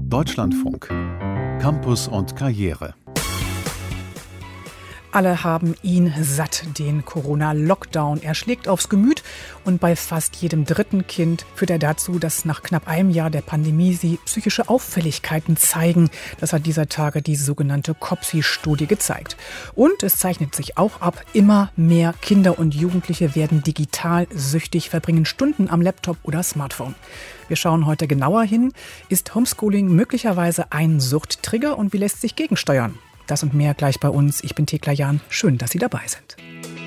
Deutschlandfunk. Campus und Karriere. Alle haben ihn satt, den Corona-Lockdown. Er schlägt aufs Gemüt und bei fast jedem dritten Kind führt er dazu, dass nach knapp einem Jahr der Pandemie sie psychische Auffälligkeiten zeigen. Das hat dieser Tage die sogenannte COPSI-Studie gezeigt. Und es zeichnet sich auch ab, immer mehr Kinder und Jugendliche werden digital süchtig, verbringen Stunden am Laptop oder Smartphone. Wir schauen heute genauer hin. Ist Homeschooling möglicherweise ein Suchttrigger und wie lässt sich gegensteuern? Das und mehr gleich bei uns. Ich bin Thekla Jahn. Schön, dass Sie dabei sind.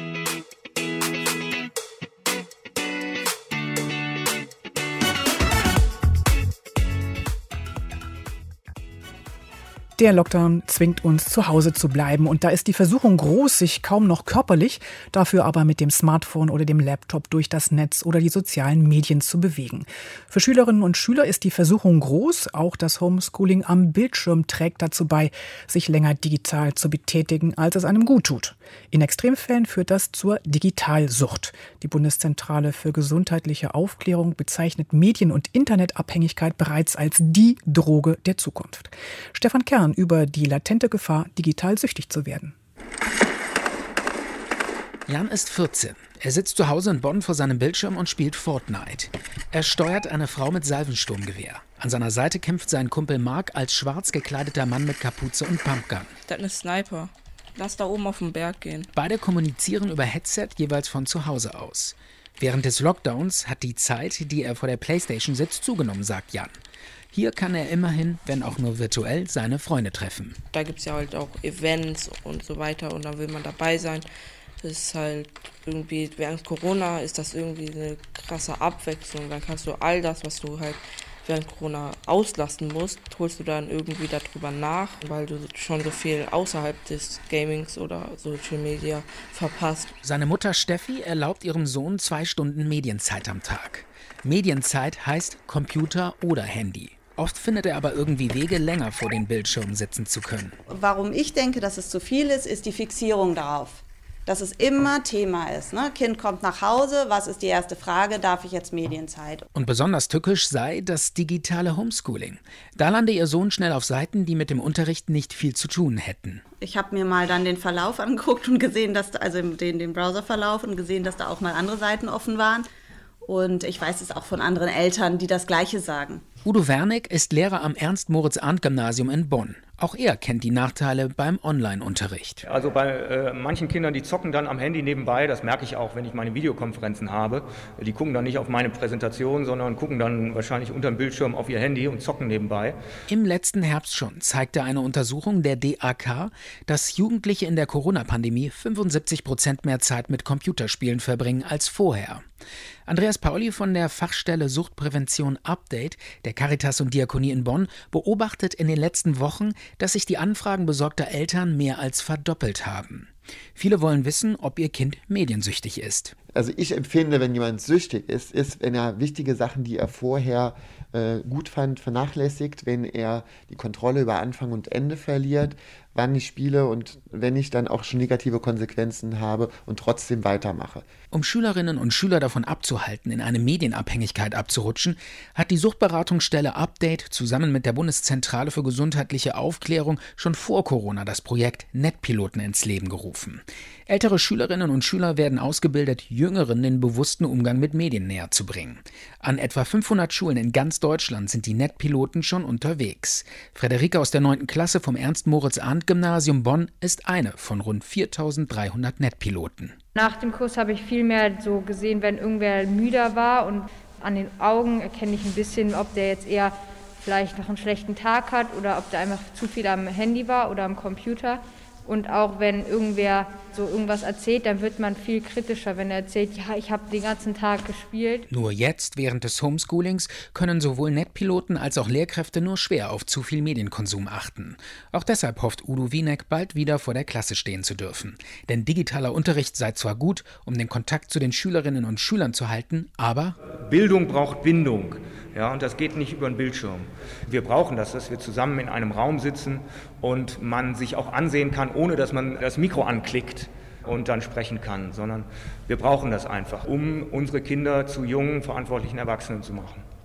Der Lockdown zwingt uns, zu Hause zu bleiben. Und da ist die Versuchung groß, sich kaum noch körperlich, dafür aber mit dem Smartphone oder dem Laptop durch das Netz oder die sozialen Medien zu bewegen. Für Schülerinnen und Schüler ist die Versuchung groß. Auch das Homeschooling am Bildschirm trägt dazu bei, sich länger digital zu betätigen, als es einem gut tut. In Extremfällen führt das zur Digitalsucht. Die Bundeszentrale für gesundheitliche Aufklärung bezeichnet Medien- und Internetabhängigkeit bereits als die Droge der Zukunft. Stefan Kern über die latente Gefahr, digital süchtig zu werden. Jan ist 14. Er sitzt zu Hause in Bonn vor seinem Bildschirm und spielt Fortnite. Er steuert eine Frau mit Salvensturmgewehr. An seiner Seite kämpft sein Kumpel Mark als schwarz gekleideter Mann mit Kapuze und Pumpgun. Das ist ein Sniper. Lass da oben auf den Berg gehen. Beide kommunizieren über Headset jeweils von zu Hause aus. Während des Lockdowns hat die Zeit, die er vor der Playstation sitzt, zugenommen, sagt Jan. Hier kann er immerhin, wenn auch nur virtuell, seine Freunde treffen. Da gibt es ja halt auch Events und so weiter und da will man dabei sein. Das ist halt irgendwie, während Corona ist das irgendwie eine krasse Abwechslung. Dann kannst du all das, was du halt während Corona auslasten musst, holst du dann irgendwie darüber nach, weil du schon so viel außerhalb des Gamings oder Social Media verpasst. Seine Mutter Steffi erlaubt ihrem Sohn 2 Stunden Medienzeit am Tag. Medienzeit heißt Computer oder Handy. Oft findet er aber irgendwie Wege, länger vor den Bildschirmen sitzen zu können. Warum ich denke, dass es zu viel ist die Fixierung darauf. Dass es immer Thema ist. Ne? Kind kommt nach Hause, was ist die erste Frage? Darf ich jetzt Medienzeit? Und besonders tückisch sei das digitale Homeschooling. Da lande ihr Sohn schnell auf Seiten, die mit dem Unterricht nicht viel zu tun hätten. Ich habe mir mal dann den Verlauf angeguckt und gesehen, dass den Browserverlauf und gesehen, dass da auch mal andere Seiten offen waren. Und ich weiß es auch von anderen Eltern, die das Gleiche sagen. Udo Wernick ist Lehrer am Ernst-Moritz-Arndt-Gymnasium in Bonn. Auch er kennt die Nachteile beim Online-Unterricht. Also bei manchen Kindern, die zocken dann am Handy nebenbei, das merke ich auch, wenn ich meine Videokonferenzen habe. Die gucken dann nicht auf meine Präsentation, sondern gucken dann wahrscheinlich unter dem Bildschirm auf ihr Handy und zocken nebenbei. Im letzten Herbst schon zeigte eine Untersuchung der DAK, dass Jugendliche in der Corona-Pandemie 75% mehr Zeit mit Computerspielen verbringen als vorher. Andreas Pauli von der Fachstelle Suchtprävention Update der Caritas und Diakonie in Bonn beobachtet in den letzten Wochen, dass sich die Anfragen besorgter Eltern mehr als verdoppelt haben. Viele wollen wissen, ob ihr Kind mediensüchtig ist. Also ich empfinde, wenn jemand süchtig ist, wenn er wichtige Sachen, die er vorher gut fand, vernachlässigt, wenn er die Kontrolle über Anfang und Ende verliert, wann ich spiele und wenn ich dann auch schon negative Konsequenzen habe und trotzdem weitermache. Um Schülerinnen und Schüler davon abzuhalten, in eine Medienabhängigkeit abzurutschen, hat die Suchtberatungsstelle Update zusammen mit der Bundeszentrale für gesundheitliche Aufklärung schon vor Corona das Projekt Netpiloten ins Leben gerufen. Ältere Schülerinnen und Schüler werden ausgebildet, Jüngeren den bewussten Umgang mit Medien näher zu bringen. An etwa 500 Schulen in ganz Deutschland sind die Netpiloten schon unterwegs. Frederike aus der 9. Klasse vom Ernst-Moritz-Arndt-Gymnasium Bonn ist eine von rund 4.300 Netpiloten. Nach dem Kurs habe ich viel mehr so gesehen, wenn irgendwer müder war und an den Augen erkenne ich ein bisschen, ob der jetzt eher vielleicht noch einen schlechten Tag hat oder ob der einfach zu viel am Handy war oder am Computer. Und auch wenn irgendwer so irgendwas erzählt, dann wird man viel kritischer, wenn er erzählt, ja, ich habe den ganzen Tag gespielt. Nur jetzt, während des Homeschoolings, können sowohl Netpiloten als auch Lehrkräfte nur schwer auf zu viel Medienkonsum achten. Auch deshalb hofft Udo Wieneck, bald wieder vor der Klasse stehen zu dürfen. Denn digitaler Unterricht sei zwar gut, um den Kontakt zu den Schülerinnen und Schülern zu halten, aber Bildung braucht Bindung. Ja, und das geht nicht über den Bildschirm. Wir brauchen das, dass wir zusammen in einem Raum sitzen und man sich auch ansehen kann, ohne dass man das Mikro anklickt und dann sprechen kann, sondern wir brauchen das einfach, um unsere Kinder zu jungen, verantwortlichen Erwachsenen zu machen.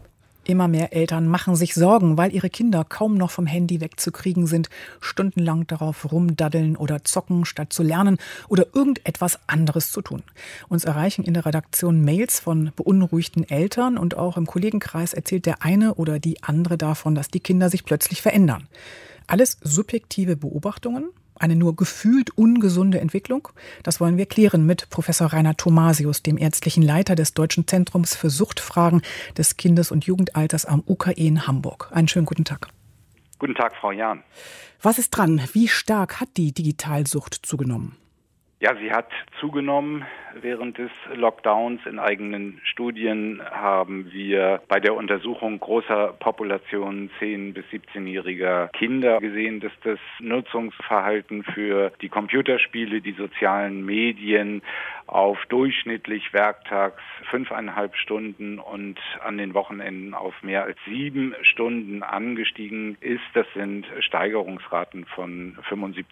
Immer mehr Eltern machen sich Sorgen, weil ihre Kinder kaum noch vom Handy wegzukriegen sind, stundenlang darauf rumdaddeln oder zocken, statt zu lernen oder irgendetwas anderes zu tun. Uns erreichen in der Redaktion Mails von beunruhigten Eltern und auch im Kollegenkreis erzählt der eine oder die andere davon, dass die Kinder sich plötzlich verändern. Alles subjektive Beobachtungen? Eine nur gefühlt ungesunde Entwicklung? Das wollen wir klären mit Professor Rainer Thomasius, dem ärztlichen Leiter des Deutschen Zentrums für Suchtfragen des Kindes- und Jugendalters am UKE in Hamburg. Einen schönen guten Tag. Guten Tag, Frau Jahn. Was ist dran? Wie stark hat die Digitalsucht zugenommen? Ja, sie hat zugenommen. Während des Lockdowns in eigenen Studien haben wir bei der Untersuchung großer Populationen 10- bis 17-jähriger Kinder gesehen, dass das Nutzungsverhalten für die Computerspiele, die sozialen Medien auf durchschnittlich werktags 5,5 Stunden und an den Wochenenden auf mehr als 7 Stunden angestiegen ist. Das sind Steigerungsraten von 75%.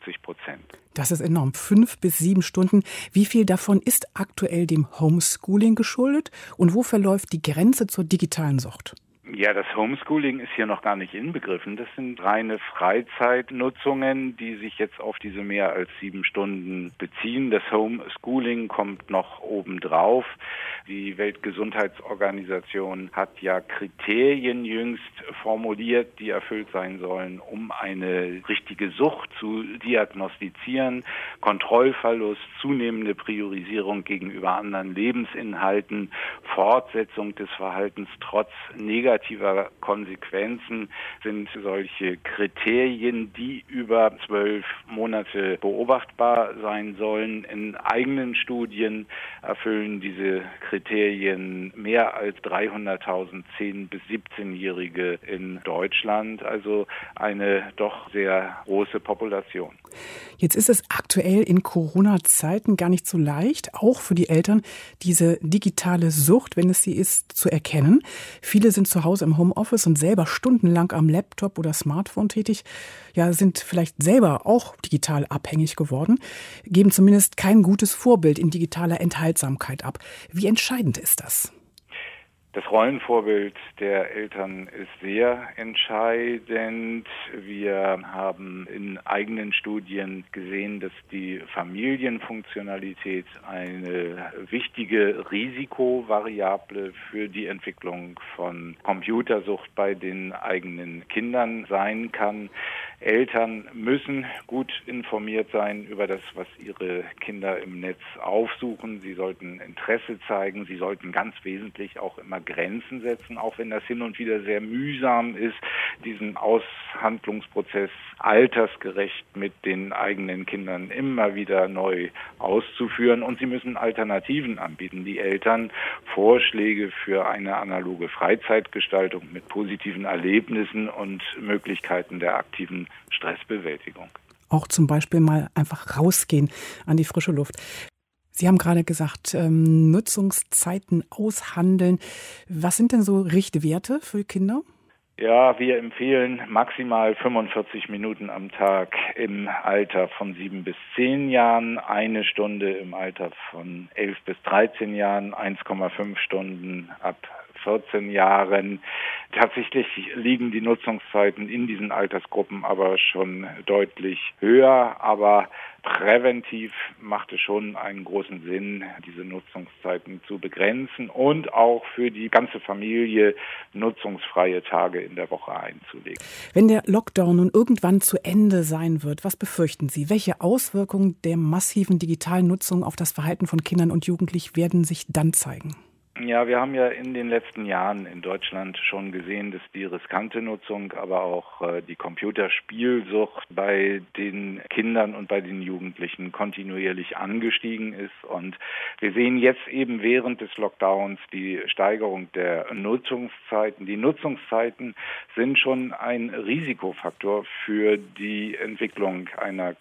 Das ist enorm. 5 bis 7 Stunden. Wie viel davon ist aktuell dem Homeschooling geschuldet? Und wo verläuft die Grenze zur digitalen Sucht? Ja, das Homeschooling ist hier noch gar nicht inbegriffen. Das sind reine Freizeitnutzungen, die sich jetzt auf diese mehr als 7 Stunden beziehen. Das Homeschooling kommt noch obendrauf. Die Weltgesundheitsorganisation hat ja Kriterien jüngst formuliert, die erfüllt sein sollen, um eine richtige Sucht zu diagnostizieren. Kontrollverlust, zunehmende Priorisierung gegenüber anderen Lebensinhalten, Fortsetzung des Verhaltens trotz negativer Konsequenzen sind solche Kriterien, die über 12 Monate beobachtbar sein sollen. In eigenen Studien erfüllen diese Kriterien mehr als 300.000 10- bis 17-Jährige in Deutschland, also eine doch sehr große Population. Jetzt ist es aktuell in Corona-Zeiten gar nicht so leicht, auch für die Eltern, diese digitale Sucht, wenn es sie ist, zu erkennen. Viele sind zu Hause im Homeoffice und selber stundenlang am Laptop oder Smartphone tätig, ja, sind vielleicht selber auch digital abhängig geworden, geben zumindest kein gutes Vorbild in digitaler Enthaltsamkeit ab. Wie entscheidend ist das? Das Rollenvorbild der Eltern ist sehr entscheidend. Wir haben in eigenen Studien gesehen, dass die Familienfunktionalität eine wichtige Risikovariable für die Entwicklung von Computersucht bei den eigenen Kindern sein kann. Eltern müssen gut informiert sein über das, was ihre Kinder im Netz aufsuchen. Sie sollten Interesse zeigen. Sie sollten ganz wesentlich auch immer Grenzen setzen, auch wenn das hin und wieder sehr mühsam ist, diesen Aushandlungsprozess altersgerecht mit den eigenen Kindern immer wieder neu auszuführen. Und sie müssen Alternativen anbieten. Die Eltern Vorschläge für eine analoge Freizeitgestaltung mit positiven Erlebnissen und Möglichkeiten der aktiven Stressbewältigung. Auch zum Beispiel mal einfach rausgehen an die frische Luft. Sie haben gerade gesagt, Nutzungszeiten aushandeln. Was sind denn so Richtwerte für Kinder? Ja, wir empfehlen maximal 45 Minuten am Tag im Alter von 7 bis 10 Jahren, 1 Stunde im Alter von 11 bis 13 Jahren, 1,5 Stunden ab 14 Jahren. Tatsächlich liegen die Nutzungszeiten in diesen Altersgruppen aber schon deutlich höher, aber präventiv macht es schon einen großen Sinn, diese Nutzungszeiten zu begrenzen und auch für die ganze Familie nutzungsfreie Tage in der Woche einzulegen. Wenn der Lockdown nun irgendwann zu Ende sein wird, was befürchten Sie? Welche Auswirkungen der massiven digitalen Nutzung auf das Verhalten von Kindern und Jugendlichen werden sich dann zeigen? Ja, wir haben ja in den letzten Jahren in Deutschland schon gesehen, dass die riskante Nutzung, aber auch die Computerspielsucht bei den Kindern und bei den Jugendlichen kontinuierlich angestiegen ist. Und wir sehen jetzt eben während des Lockdowns die Steigerung der Nutzungszeiten. Die Nutzungszeiten sind schon ein Risikofaktor für die Entwicklung einer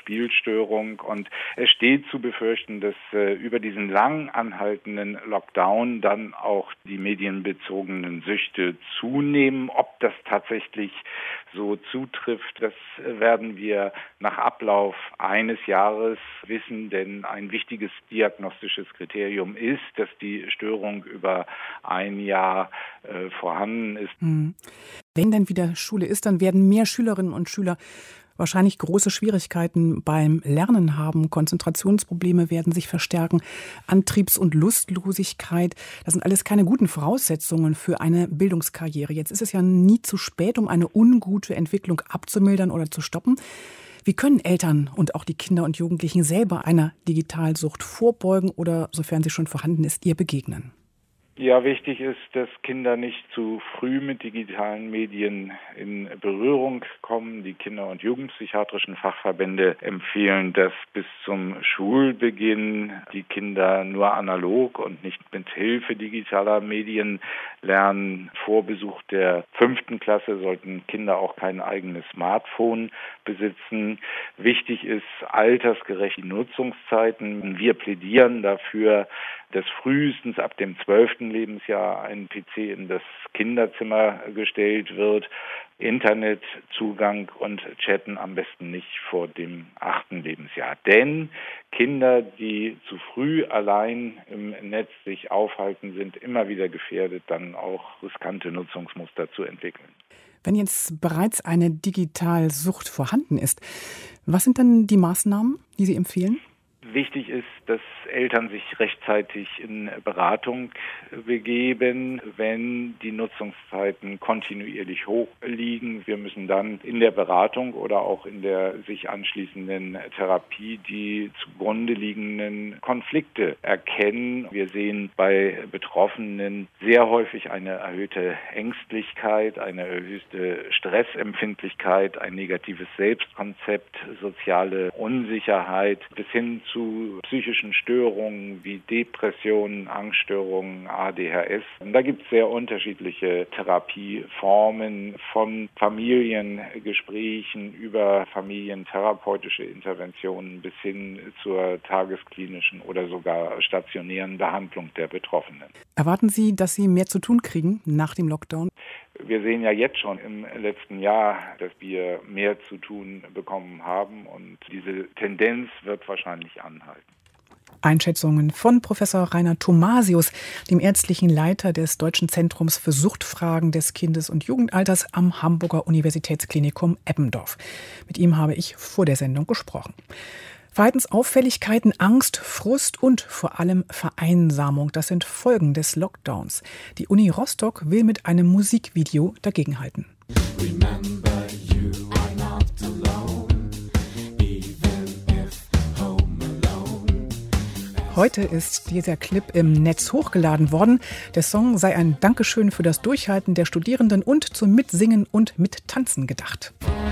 Computerspielstörung. Und es steht zu befürchten, dass über diesen lang anhaltenden Lockdown Vertrauen dann auch die medienbezogenen Süchte zunehmen. Ob das tatsächlich so zutrifft, das werden wir nach Ablauf eines Jahres wissen, denn ein wichtiges diagnostisches Kriterium ist, dass die Störung über ein Jahr vorhanden ist. Wenn dann wieder Schule ist, dann werden mehr Schülerinnen und Schüler wahrscheinlich große Schwierigkeiten beim Lernen haben. Konzentrationsprobleme werden sich verstärken, Antriebs- und Lustlosigkeit. Das sind alles keine guten Voraussetzungen für eine Bildungskarriere. Jetzt ist es ja nie zu spät, um eine ungute Entwicklung abzumildern oder zu stoppen. Wie können Eltern und auch die Kinder und Jugendlichen selber einer Digitalsucht vorbeugen oder, sofern sie schon vorhanden ist, ihr begegnen? Ja, wichtig ist, dass Kinder nicht zu früh mit digitalen Medien in Berührung kommen. Die Kinder- und Jugendpsychiatrischen Fachverbände empfehlen, dass bis zum Schulbeginn die Kinder nur analog und nicht mit Hilfe digitaler Medien lernen. Vor Besuch der 5. Klasse sollten Kinder auch kein eigenes Smartphone besitzen. Wichtig ist altersgerechte Nutzungszeiten. Wir plädieren dafür, dass frühestens ab dem 12. Lebensjahr ein PC in das Kinderzimmer gestellt wird. Internetzugang und Chatten am besten nicht vor dem 8. Lebensjahr. Denn Kinder, die zu früh allein im Netz sich aufhalten, sind immer wieder gefährdet, dann auch riskante Nutzungsmuster zu entwickeln. Wenn jetzt bereits eine Digitalsucht vorhanden ist, was sind dann die Maßnahmen, die Sie empfehlen? Wichtig ist, dass Eltern sich rechtzeitig in Beratung begeben, wenn die Nutzungszeiten kontinuierlich hoch liegen. Wir müssen dann in der Beratung oder auch in der sich anschließenden Therapie die zugrunde liegenden Konflikte erkennen. Wir sehen bei Betroffenen sehr häufig eine erhöhte Ängstlichkeit, eine erhöhte Stressempfindlichkeit, ein negatives Selbstkonzept, soziale Unsicherheit bis hin zu psychischen Störungen wie Depressionen, Angststörungen, ADHS. Und da gibt es sehr unterschiedliche Therapieformen, von Familiengesprächen über familientherapeutische Interventionen bis hin zur tagesklinischen oder sogar stationären Behandlung der Betroffenen. Erwarten Sie, dass Sie mehr zu tun kriegen nach dem Lockdown? Wir sehen ja jetzt schon im letzten Jahr, dass wir mehr zu tun bekommen haben und diese Tendenz wird wahrscheinlich anhalten. Einschätzungen von Professor Rainer Thomasius, dem ärztlichen Leiter des Deutschen Zentrums für Suchtfragen des Kindes- und Jugendalters am Hamburger Universitätsklinikum Eppendorf. Mit ihm habe ich vor der Sendung gesprochen. Verhaltensauffälligkeiten, Angst, Frust und vor allem Vereinsamung, das sind Folgen des Lockdowns. Die Uni Rostock will mit einem Musikvideo dagegenhalten. Heute ist dieser Clip im Netz hochgeladen worden. Der Song sei ein Dankeschön für das Durchhalten der Studierenden und zum Mitsingen und Mittanzen gedacht.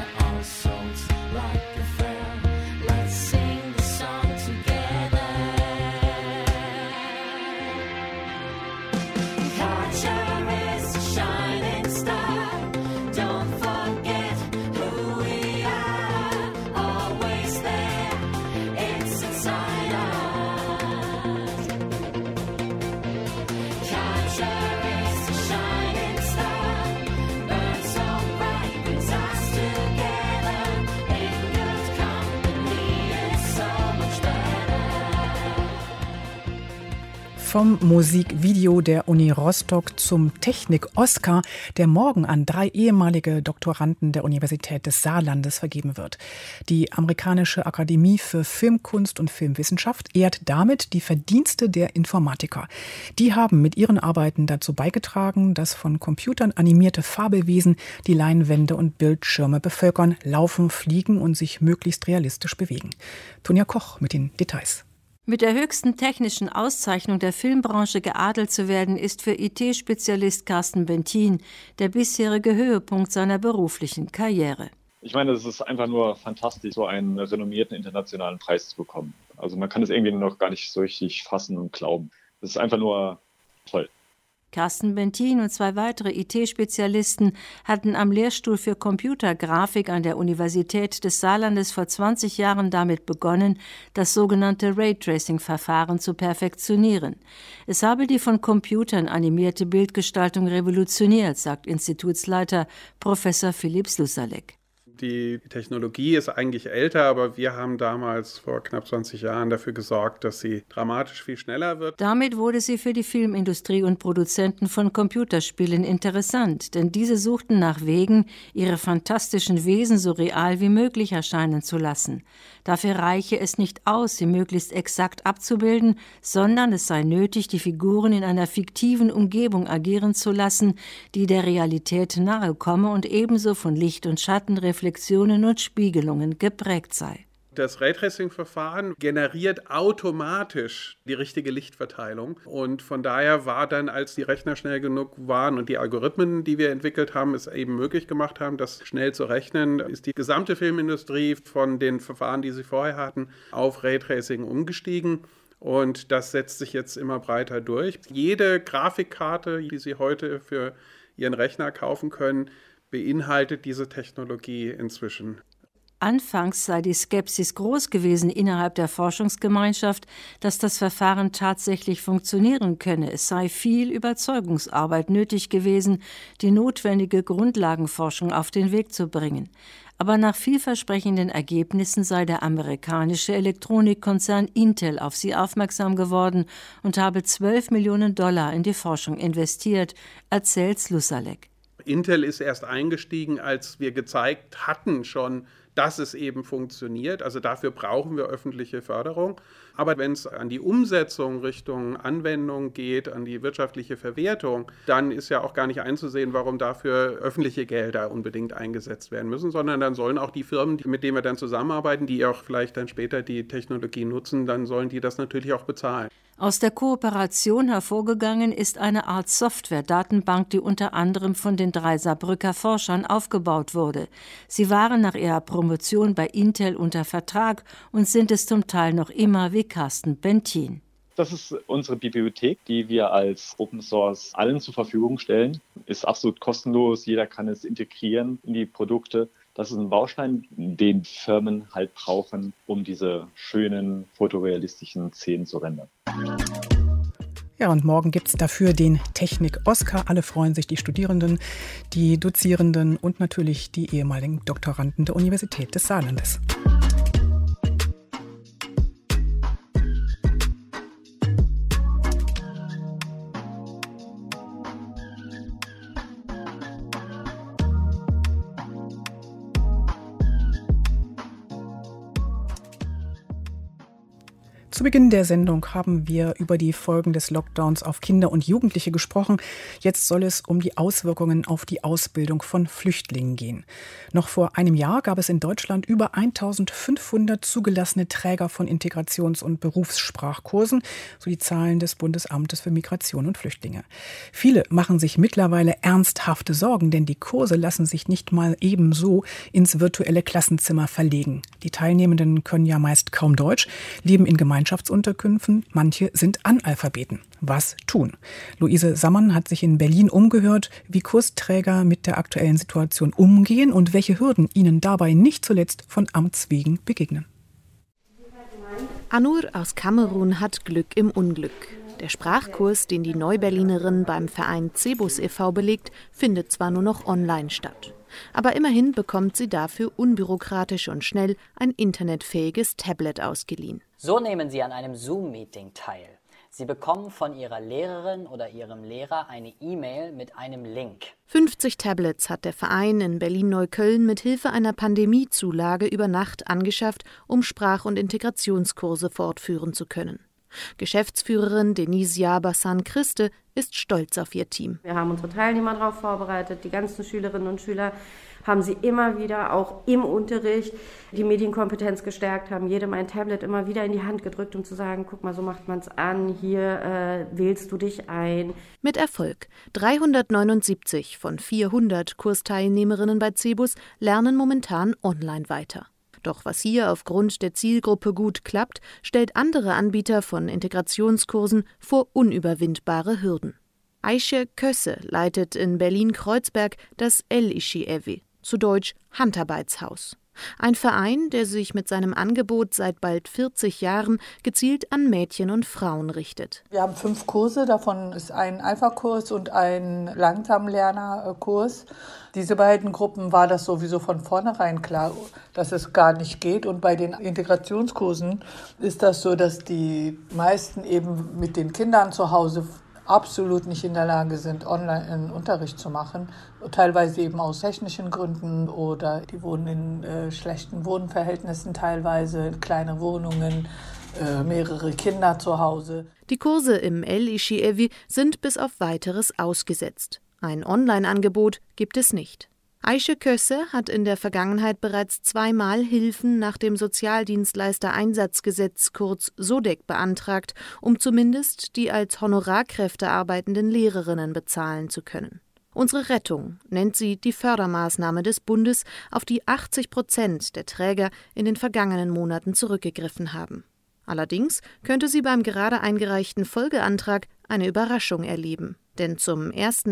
Vom Musikvideo der Uni Rostock zum Technik-Oscar, der morgen an 3 ehemalige Doktoranden der Universität des Saarlandes vergeben wird. Die amerikanische Akademie für Filmkunst und Filmwissenschaft ehrt damit die Verdienste der Informatiker. Die haben mit ihren Arbeiten dazu beigetragen, dass von Computern animierte Fabelwesen die Leinwände und Bildschirme bevölkern, laufen, fliegen und sich möglichst realistisch bewegen. Tonja Koch mit den Details. Mit der höchsten technischen Auszeichnung der Filmbranche geadelt zu werden, ist für IT-Spezialist Carsten Bentin der bisherige Höhepunkt seiner beruflichen Karriere. Ich meine, es ist einfach nur fantastisch, so einen renommierten internationalen Preis zu bekommen. Also man kann es irgendwie noch gar nicht so richtig fassen und glauben. Es ist einfach nur toll. Carsten Bentin und 2 weitere IT-Spezialisten hatten am Lehrstuhl für Computergrafik an der Universität des Saarlandes vor 20 Jahren damit begonnen, das sogenannte Raytracing-Verfahren zu perfektionieren. Es habe die von Computern animierte Bildgestaltung revolutioniert, sagt Institutsleiter Professor Philipp Slusalek. Die Technologie ist eigentlich älter, aber wir haben damals vor knapp 20 Jahren dafür gesorgt, dass sie dramatisch viel schneller wird. Damit wurde sie für die Filmindustrie und Produzenten von Computerspielen interessant, denn diese suchten nach Wegen, ihre fantastischen Wesen so real wie möglich erscheinen zu lassen. Dafür reiche es nicht aus, sie möglichst exakt abzubilden, sondern es sei nötig, die Figuren in einer fiktiven Umgebung agieren zu lassen, die der Realität nahe komme und ebenso von Licht und Schatten, Reflexionen und Spiegelungen geprägt sei. Das Raytracing-Verfahren generiert automatisch die richtige Lichtverteilung und von daher war dann, als die Rechner schnell genug waren und die Algorithmen, die wir entwickelt haben, es eben möglich gemacht haben, das schnell zu rechnen, ist die gesamte Filmindustrie von den Verfahren, die sie vorher hatten, auf Raytracing umgestiegen. Und das setzt sich jetzt immer breiter durch. Jede Grafikkarte, die Sie heute für Ihren Rechner kaufen können, beinhaltet diese Technologie inzwischen. Anfangs sei die Skepsis groß gewesen innerhalb der Forschungsgemeinschaft, dass das Verfahren tatsächlich funktionieren könne. Es sei viel Überzeugungsarbeit nötig gewesen, die notwendige Grundlagenforschung auf den Weg zu bringen. Aber nach vielversprechenden Ergebnissen sei der amerikanische Elektronikkonzern Intel auf sie aufmerksam geworden und habe $12 Millionen in die Forschung investiert, erzählt Slusalek. Intel ist erst eingestiegen, als wir gezeigt hatten schon, dass es eben funktioniert. Also dafür brauchen wir öffentliche Förderung. Aber wenn es an die Umsetzung Richtung Anwendung geht, an die wirtschaftliche Verwertung, dann ist ja auch gar nicht einzusehen, warum dafür öffentliche Gelder unbedingt eingesetzt werden müssen, sondern dann sollen auch die Firmen, mit denen wir dann zusammenarbeiten, die auch vielleicht dann später die Technologie nutzen, dann sollen die das natürlich auch bezahlen. Aus der Kooperation hervorgegangen ist eine Art Software-Datenbank, die unter anderem von den 3 Saarbrücker Forschern aufgebaut wurde. Sie waren nach ihrer Promotion bei Intel unter Vertrag und sind es zum Teil noch immer, wie Carsten Bentin. Das ist unsere Bibliothek, die wir als Open Source allen zur Verfügung stellen. Ist absolut kostenlos, jeder kann es integrieren in die Produkte. Das ist ein Baustein, den Firmen halt brauchen, um diese schönen fotorealistischen Szenen zu rendern. Ja, und morgen gibt es dafür den Technik-Oscar. Alle freuen sich, die Studierenden, die Dozierenden und natürlich die ehemaligen Doktoranden der Universität des Saarlandes. Zu Beginn der Sendung haben wir über die Folgen des Lockdowns auf Kinder und Jugendliche gesprochen. Jetzt soll es um die Auswirkungen auf die Ausbildung von Flüchtlingen gehen. Noch vor einem Jahr gab es in Deutschland über 1500 zugelassene Träger von Integrations- und Berufssprachkursen, so die Zahlen des Bundesamtes für Migration und Flüchtlinge. Viele machen sich mittlerweile ernsthafte Sorgen, denn die Kurse lassen sich nicht mal ebenso ins virtuelle Klassenzimmer verlegen. Die Teilnehmenden können ja meist kaum Deutsch, leben in Gemeinschaftsunterkünften, manche sind Analphabeten. Was tun? Luise Sammann hat sich in Berlin umgehört, wie Kursträger mit der aktuellen Situation umgehen und welche Hürden ihnen dabei nicht zuletzt von Amts wegen begegnen. Anur aus Kamerun hat Glück im Unglück. Der Sprachkurs, den die Neuberlinerin beim Verein Cebus e.V. belegt, findet zwar nur noch online statt. Aber immerhin bekommt sie dafür unbürokratisch und schnell ein internetfähiges Tablet ausgeliehen. So nehmen Sie an einem Zoom-Meeting teil. Sie bekommen von Ihrer Lehrerin oder Ihrem Lehrer eine E-Mail mit einem Link. 50 Tablets hat der Verein in Berlin-Neukölln mit Hilfe einer Pandemiezulage über Nacht angeschafft, um Sprach- und Integrationskurse fortführen zu können. Geschäftsführerin Denise Jabersan-Christe ist stolz auf ihr Team. Wir haben unsere Teilnehmer darauf vorbereitet, die ganzen Schülerinnen und Schüler haben sie immer wieder auch im Unterricht die Medienkompetenz gestärkt, haben jedem ein Tablet immer wieder in die Hand gedrückt, um zu sagen, guck mal, so macht man es an, hier wählst du dich ein. Mit Erfolg. 379 von 400 Kursteilnehmerinnen bei Cebus lernen momentan online weiter. Doch was hier aufgrund der Zielgruppe gut klappt, stellt andere Anbieter von Integrationskursen vor unüberwindbare Hürden. Ayşe Köse leitet in Berlin-Kreuzberg das El-İşi Evi, zu Deutsch Handarbeitshaus. Ein Verein, der sich mit seinem Angebot seit bald 40 Jahren gezielt an Mädchen und Frauen richtet. Wir haben 5 Kurse, davon ist ein Alpha-Kurs und ein Langsamlerner-Kurs. Diese beiden Gruppen war das sowieso von vornherein klar, dass es gar nicht geht. Und bei den Integrationskursen ist das so, dass die meisten eben mit den Kindern zu Hause absolut nicht in der Lage sind, online einen Unterricht zu machen. Teilweise eben aus technischen Gründen oder die wohnen in schlechten Wohnverhältnissen, teilweise kleine Wohnungen, mehrere Kinder zu Hause. Die Kurse im El-İşi Evi sind bis auf Weiteres ausgesetzt. Ein Online-Angebot gibt es nicht. Ayşe Köse hat in der Vergangenheit bereits 2-mal Hilfen nach dem Sozialdienstleistereinsatzgesetz, kurz SODEK, beantragt, um zumindest die als Honorarkräfte arbeitenden Lehrerinnen bezahlen zu können. Unsere Rettung nennt sie die Fördermaßnahme des Bundes, auf die 80% der Träger in den vergangenen Monaten zurückgegriffen haben. Allerdings könnte sie beim gerade eingereichten Folgeantrag eine Überraschung erleben. Denn zum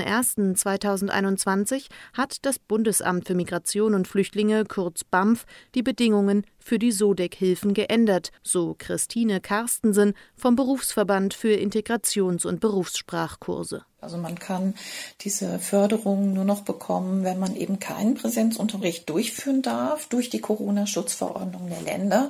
01.01.2021 hat das Bundesamt für Migration und Flüchtlinge, kurz BAMF, die Bedingungen für die SODEK-Hilfen geändert, so Christine Carstensen vom Berufsverband für Integrations- und Berufssprachkurse. Also man kann diese Förderung nur noch bekommen, wenn man eben keinen Präsenzunterricht durchführen darf, durch die Corona-Schutzverordnung der Länder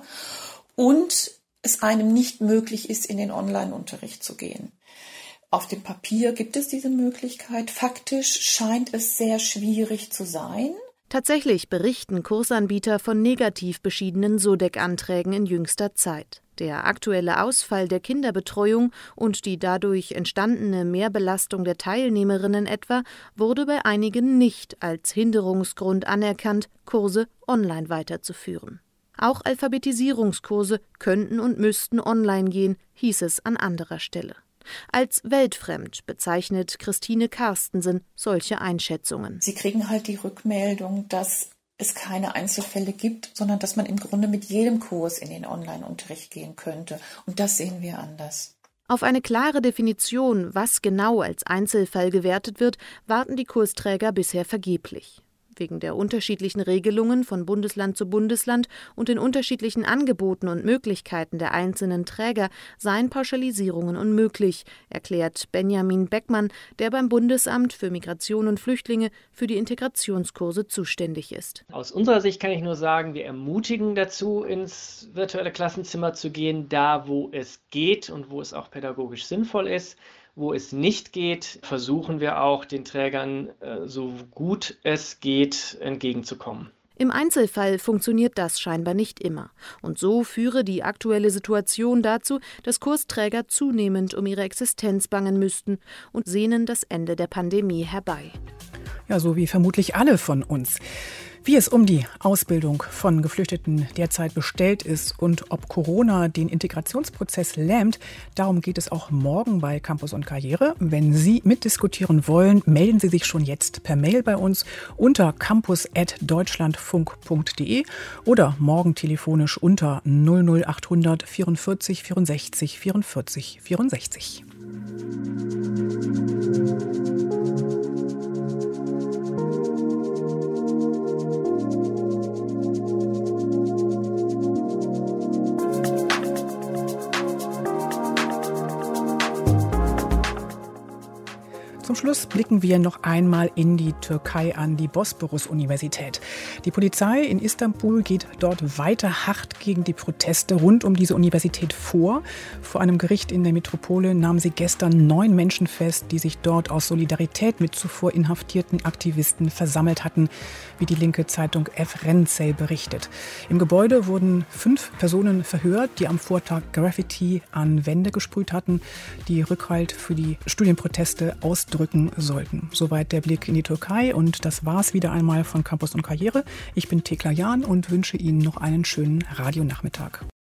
und es einem nicht möglich ist, in den Online-Unterricht zu gehen. Auf dem Papier gibt es diese Möglichkeit. Faktisch scheint es sehr schwierig zu sein. Tatsächlich berichten Kursanbieter von negativ beschiedenen SODEK-Anträgen in jüngster Zeit. Der aktuelle Ausfall der Kinderbetreuung und die dadurch entstandene Mehrbelastung der Teilnehmerinnen etwa wurde bei einigen nicht als Hinderungsgrund anerkannt, Kurse online weiterzuführen. Auch Alphabetisierungskurse könnten und müssten online gehen, hieß es an anderer Stelle. Als weltfremd bezeichnet Christine Carstensen solche Einschätzungen. Sie kriegen halt die Rückmeldung, dass es keine Einzelfälle gibt, sondern dass man im Grunde mit jedem Kurs in den Online-Unterricht gehen könnte. Und das sehen wir anders. Auf eine klare Definition, was genau als Einzelfall gewertet wird, warten die Kursträger bisher vergeblich. Wegen der unterschiedlichen Regelungen von Bundesland zu Bundesland und den unterschiedlichen Angeboten und Möglichkeiten der einzelnen Träger seien Pauschalisierungen unmöglich, erklärt Benjamin Beckmann, der beim Bundesamt für Migration und Flüchtlinge für die Integrationskurse zuständig ist. Aus unserer Sicht kann ich nur sagen, wir ermutigen dazu, ins virtuelle Klassenzimmer zu gehen, da wo es geht und wo es auch pädagogisch sinnvoll ist. Wo es nicht geht, versuchen wir auch, den Trägern so gut es geht entgegenzukommen. Im Einzelfall funktioniert das scheinbar nicht immer. Und so führe die aktuelle Situation dazu, dass Kursträger zunehmend um ihre Existenz bangen müssten und sehnen das Ende der Pandemie herbei. Ja, so wie vermutlich alle von uns. Wie es um die Ausbildung von Geflüchteten derzeit bestellt ist und ob Corona den Integrationsprozess lähmt, darum geht es auch morgen bei Campus und Karriere. Wenn Sie mitdiskutieren wollen, melden Sie sich schon jetzt per Mail bei uns unter campus@deutschlandfunk.de oder morgen telefonisch unter 00800 44 64 44 64. Zum Schluss blicken wir noch einmal in die Türkei an die Bosporus-Universität. Die Polizei in Istanbul geht dort weiter hart gegen die Proteste rund um diese Universität vor. Vor einem Gericht in der Metropole nahmen sie gestern 9 Menschen fest, die sich dort aus Solidarität mit zuvor inhaftierten Aktivisten versammelt hatten, wie die linke Zeitung Evrensel berichtet. Im Gebäude wurden 5 Personen verhört, die am Vortag Graffiti an Wände gesprüht hatten, die Rückhalt für die Studienproteste ausdrücken sollten. Soweit der Blick in die Türkei und das war's wieder einmal von Campus und Karriere. Ich bin Thekla Jahn und wünsche Ihnen noch einen schönen Radionachmittag.